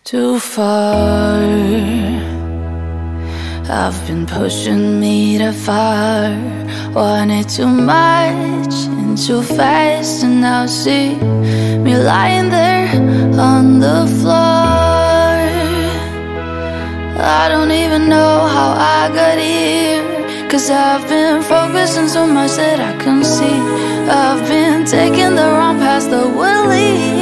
Too far, I've been pushing me too far. Wanted too much and too fast, and now see me lying there on the floor. I don't even know how I got here, 'cause I've been focusing so much that I can see I've been taking the wrong path that will lead